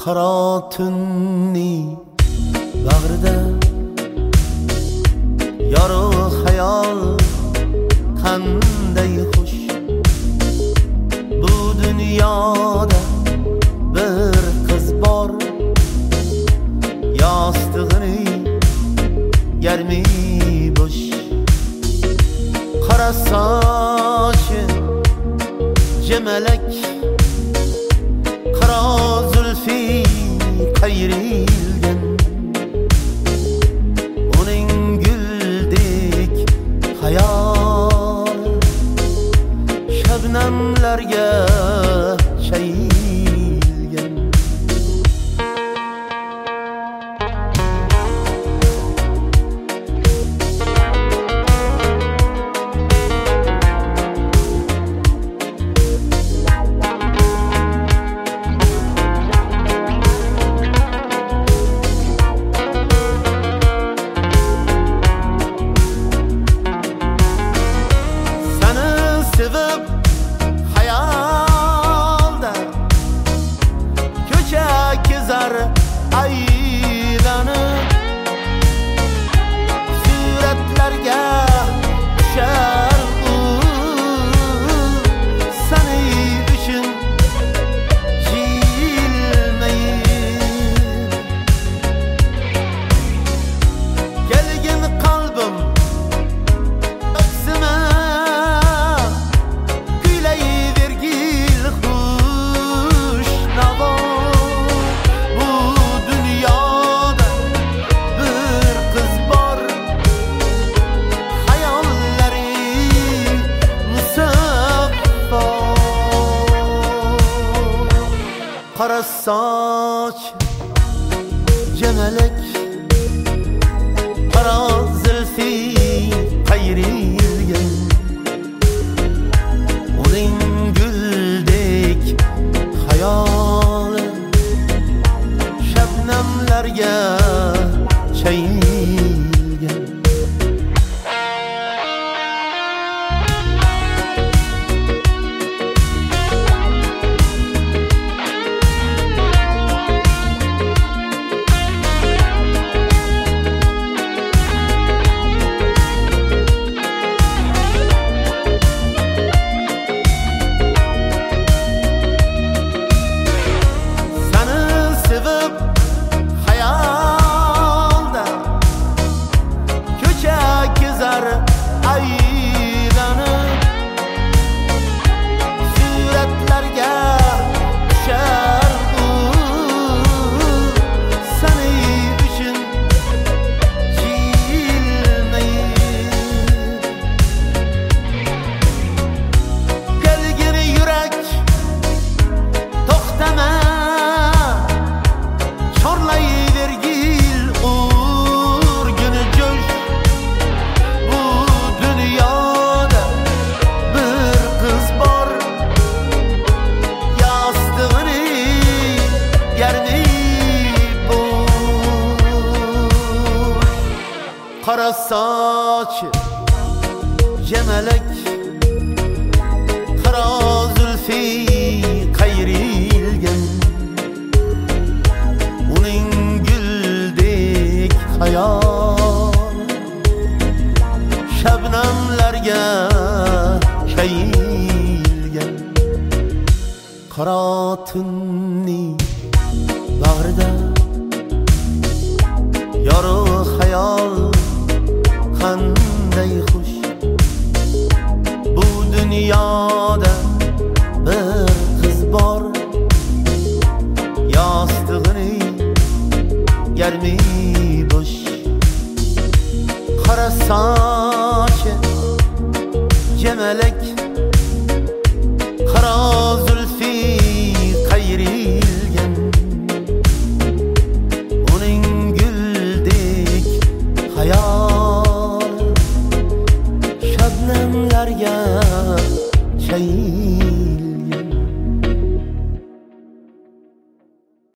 qaro tunni bag'rida yorug' xayol qanday xush. Bu dunyoda bir qiz bor, yostig'ini yarmi bo'sh. Qora sochi jamalak, qaro zulfi qayrilgan. Uning guldek hayol shabnamlarga chayilgan. Aylanıp suratlarga tushar u, seni uchun jilmayib. Kelgin qalbim aksima, kuylayvergil xush navo. Qora soch jamalak, qaro zulfi qayrilgan. Uning guldek hayoli shabnamlarga chayilgan. Aylanıp suratlarga tushar u, seni uchun jilmayib. Kelgin yurak to'xtama, chorlayvergil urguni jo'sh. Qora soch jamalak, qaro zulfi qayrilgan. Uning guldek hayol shabnamlarga chayilgan. Qaro tunni bag'rida yorug' xayol qanday xush. Bu dunyoda bir qiz bor, yostig'ini yarmi bo'sh. Qora sochi jamalak,